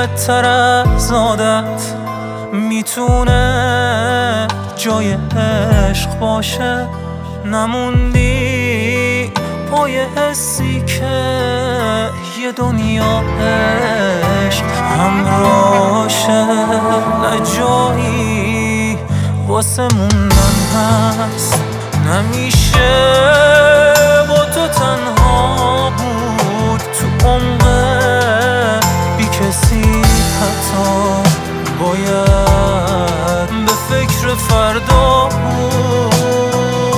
بدتر از عادت میتونه جای عشق باشه. نموندی پای حسی که یه دنیا عشق همراشه. نه جایی واسه موندن هست، نمیشه با تو تنها بود تو عمق بی کسی. حتی باید به فکر فردا بود.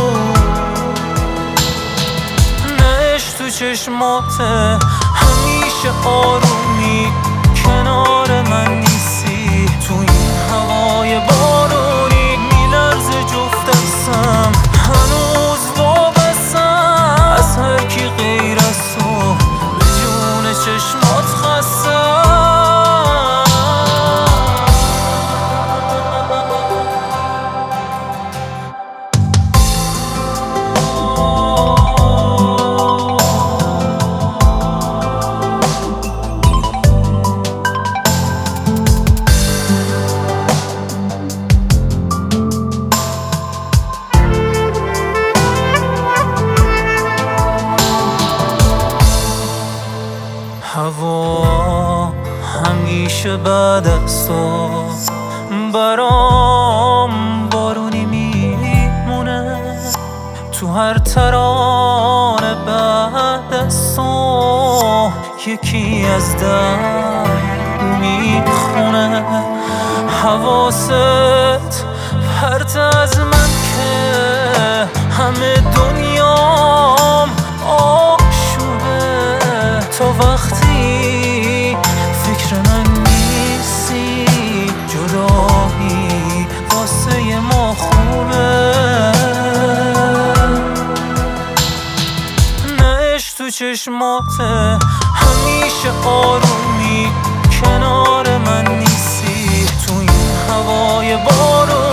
نعش تو چشماته همیشه آرومی، کنار من نیستی تو این هوای بارونی. میلرزه جفت دستم هنوز وابستم از هر کی غیر از تو، به جون چشمات خستم. هوا همیشه بعد از تو برام بارونی میمونه. تو هر ترانه بعد از تو یکی از در میخونه. حواست پرت از من که همه دنیام آشوبه. تا وقتی فکر من نیستی جدایی واسه ما خوبه. نعش تو چشماته همیشه آرومی، کنار من نیستی تو این هوای بارون.